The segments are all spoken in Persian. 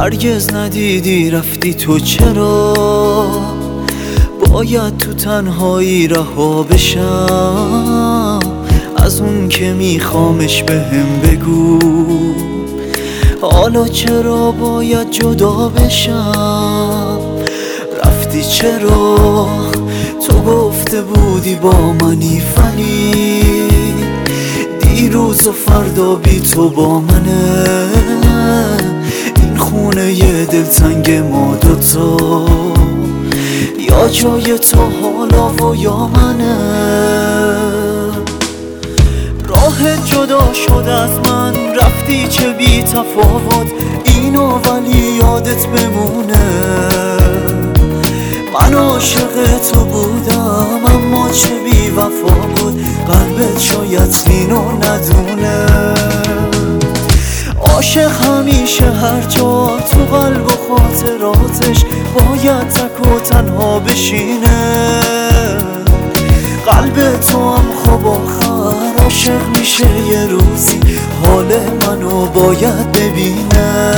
هرگز ندیدی رفتی تو، چرا باید تو تنهایی رها بشم؟ از اون که میخوامش بهم بگو، حالا چرا باید جدا بشم؟ رفتی چرا؟ تو گفته بودی با منی، ولی دیروز و فردا بی تو با منه. این خونه یه دلتنگ ما دوتا، یا جای تو حالا و یا منه. راهت جدا شد از من، رفتی چه بی تفاوت اینو ولی یادت بمونه. من عاشق تو بودم اما چه بی وفا بود، قلبت شاید اینو ندونه. عاشق همیشه هر جا تو قلب و خاطراتش باید تک و تنها بشینه. قلب تو هم خواب آخر عاشق میشه یه روزی، حال منو باید ببینه.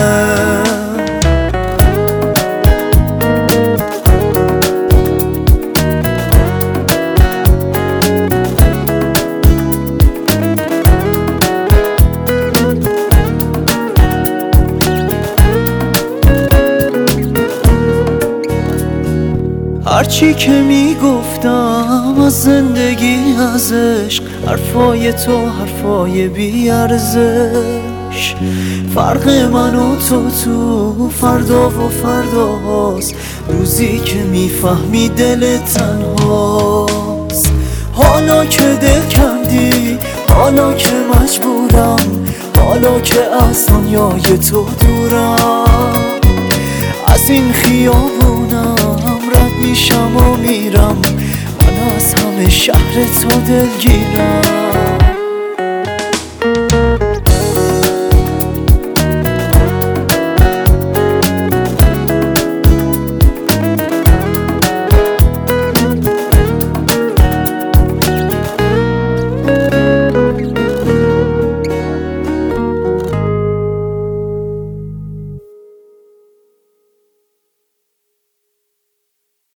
هرچی که میگفتم از زندگی، از عشق، حرفای تو حرفای بی ارزش. فرق من و تو فردا و فرداست، روزی که میفهمی دل تنهاست. حالا که دل کندی، حالا که مجبورم، حالا که از دنیای تو دورم، از این خیابونم رد میشم و میرم. من از همه شهر تو دلگیرم.